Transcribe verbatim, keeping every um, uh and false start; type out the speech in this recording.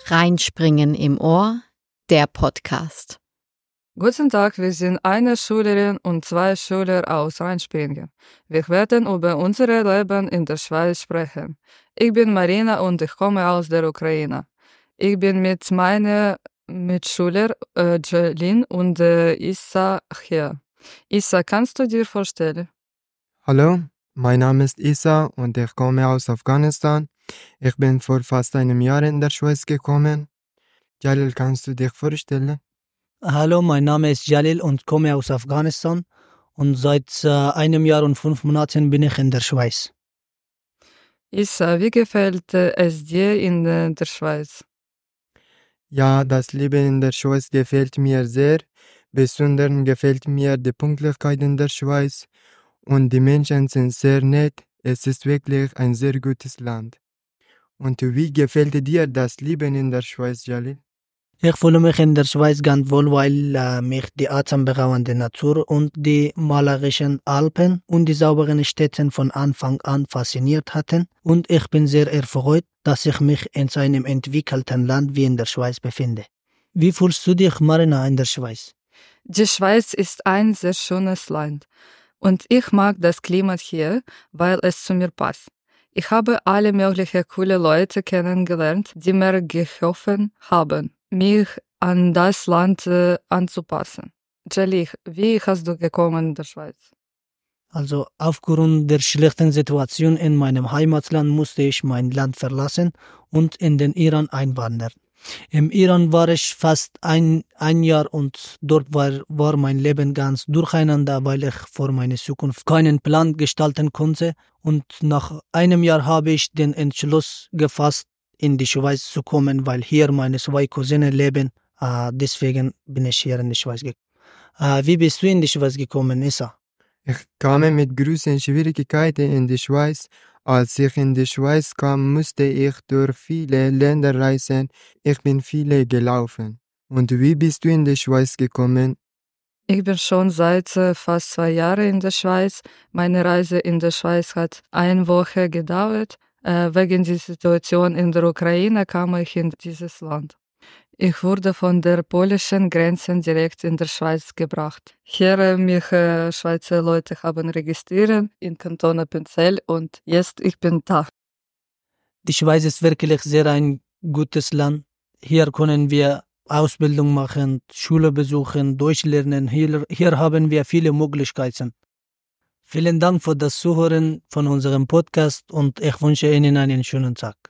Reinspringen im Ohr, der Podcast. Guten Tag, wir sind eine Schülerin und zwei Schüler aus Reinspringen. Wir werden über unser Leben in der Schweiz sprechen. Ich bin Marina und ich komme aus der Ukraine. Ich bin mit meinen Mitschülern äh, Jalin und äh, Issa hier. Issa, kannst du dir vorstellen? Hallo, mein Name ist Issa und ich komme aus Afghanistan. Ich bin vor fast einem Jahr in der Schweiz gekommen. Jalil, kannst du dich vorstellen? Hallo, mein Name ist Jalil und komme aus Afghanistan und seit äh, einem Jahr und fünf Monaten bin ich in der Schweiz. Issa, wie gefällt äh, es dir in äh, der Schweiz? Ja, das Leben in der Schweiz gefällt mir sehr. Besonders gefällt mir die Pünktlichkeit in der Schweiz und die Menschen sind sehr nett. Es ist wirklich ein sehr gutes Land. Und wie gefällt dir das Leben in der Schweiz, Jalil? Ich fühle mich in der Schweiz ganz wohl, weil äh, mich die atemberaubende Natur und die malerischen Alpen und die sauberen Städte von Anfang an fasziniert hatten. Und ich bin sehr erfreut, dass ich mich in einem entwickelten Land wie in der Schweiz befinde. Wie fühlst du dich, Marina, in der Schweiz? Die Schweiz ist ein sehr schönes Land. Und ich mag das Klima hier, weil es zu mir passt. Ich habe alle möglichen coole Leute kennengelernt, die mir geholfen haben, mich an das Land äh, anzupassen. Jalil, wie hast du gekommen in der Schweiz? Also aufgrund der schlechten Situation in meinem Heimatland musste ich mein Land verlassen und in den Iran einwandern. Im Iran war ich fast ein, ein Jahr und dort war, war mein Leben ganz durcheinander, weil ich vor meiner Zukunft keinen Plan gestalten konnte. Und nach einem Jahr habe ich den Entschluss gefasst, in die Schweiz zu kommen, weil hier meine zwei Cousinen leben. Äh, deswegen bin ich hier in die Schweiz gekommen. Äh, wie bist du in die Schweiz gekommen, Issa? Ich kam mit großen Schwierigkeiten in die Schweiz. Als ich in die Schweiz kam, musste ich durch viele Länder reisen. Ich bin viele gelaufen. Und wie bist du in die Schweiz gekommen? Ich bin schon seit äh, fast zwei Jahren in der Schweiz. Meine Reise in der Schweiz hat eine Woche gedauert. Äh, wegen der Situation in der Ukraine kam ich in dieses Land. Ich wurde von der polnischen Grenze direkt in der Schweiz gebracht. Hier äh, mich äh, Schweizer Leute haben registriert in Kanton Appenzell und jetzt ich bin da. Die Schweiz ist wirklich sehr ein gutes Land. Hier können wir Ausbildung machen, Schule besuchen, Deutsch lernen. Hier, hier haben wir viele Möglichkeiten. Vielen Dank für das Zuhören von unserem Podcast und ich wünsche Ihnen einen schönen Tag.